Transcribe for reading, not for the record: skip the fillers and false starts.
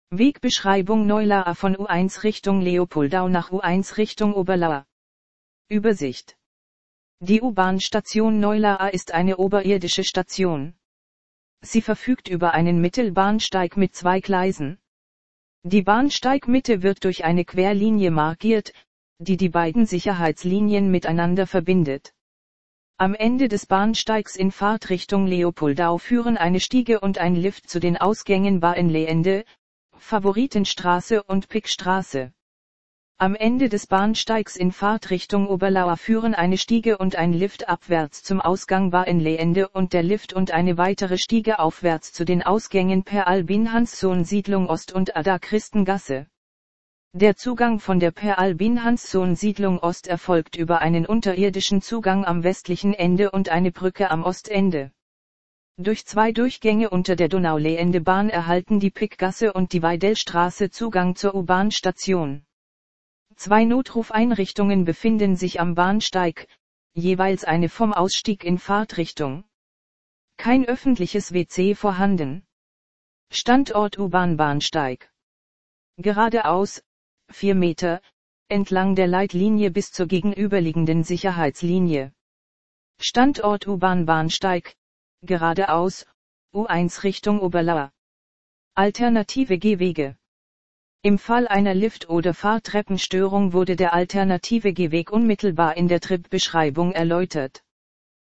Wegbeschreibung Neulauer von U1 Richtung Leopoldau nach U1 Richtung Oberlauer. Übersicht. Die U-Bahn-Station Neulauer ist eine oberirdische Station. Sie verfügt über einen Mittelbahnsteig mit 2 Gleisen. Die Bahnsteigmitte wird durch eine Querlinie markiert, die die beiden Sicherheitslinien miteinander verbindet. Am Ende des Bahnsteigs in Fahrtrichtung Leopoldau führen eine Stiege und ein Lift zu den Ausgängen Bahnleende, Favoritenstraße und Pickstraße. Am Ende des Bahnsteigs in Fahrtrichtung Oberlauer führen eine Stiege und ein Lift abwärts zum Ausgang Bahnleende und der Lift und eine weitere Stiege aufwärts zu den Ausgängen Per Albin Hanssohn Siedlung Ost und Ada Christengasse. Der Zugang von der Per Albin Hanssohn Siedlung Ost erfolgt über einen unterirdischen Zugang am westlichen Ende und eine Brücke am Ostende. Durch 2 Durchgänge unter der Donauleendebahn erhalten die Pickgasse und die Weidelstraße Zugang zur U-Bahn-Station. 2 Notrufeinrichtungen befinden sich am Bahnsteig, jeweils eine vom Ausstieg in Fahrtrichtung. Kein öffentliches WC vorhanden. Standort U-Bahn-Bahnsteig. Geradeaus, 4 Meter, entlang der Leitlinie bis zur gegenüberliegenden Sicherheitslinie. Standort U-Bahn-Bahnsteig, geradeaus, U1 Richtung Oberlauer. Alternative Gehwege. Im Fall einer Lift- oder Fahrtreppenstörung wurde der alternative Gehweg unmittelbar in der Tripbeschreibung erläutert.